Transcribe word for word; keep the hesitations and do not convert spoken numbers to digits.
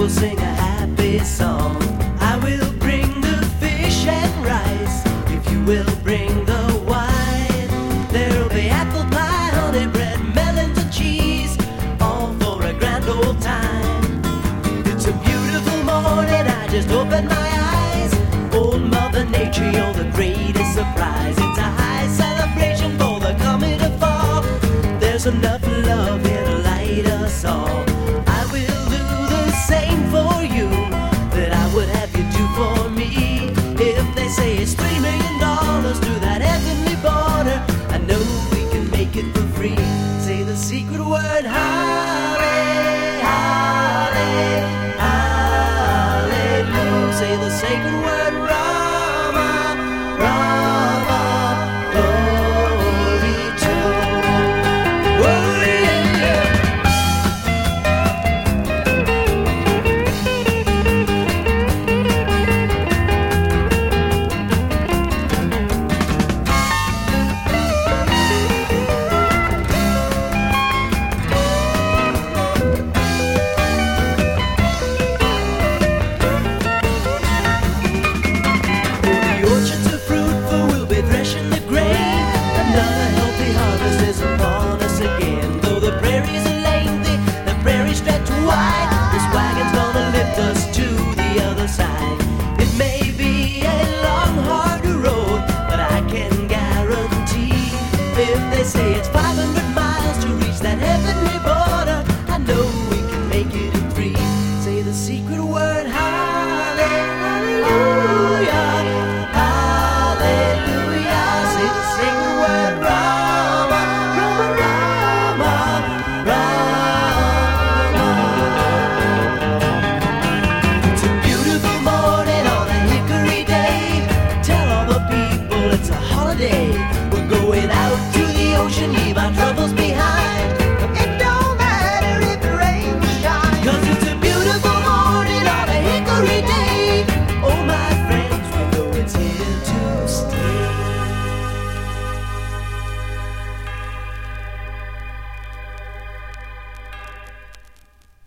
we'll sing a happy song. I will bring the fish and rice, if you will bring the wine. There'll be apple pie, honey bread, melons and cheese, all for a grand old time. It's a beautiful morning, I just opened my eyes. Old Mother Nature, you're the greatest surprise. It's a high celebration for the coming of fall. There's enough love here to light us all. I will do the same for you that I would have you do for me. If they say it's three million dollars to that heavenly border, I know we can make it for free. Say the secret word, holly, holly, hallelujah. Say the sacred word.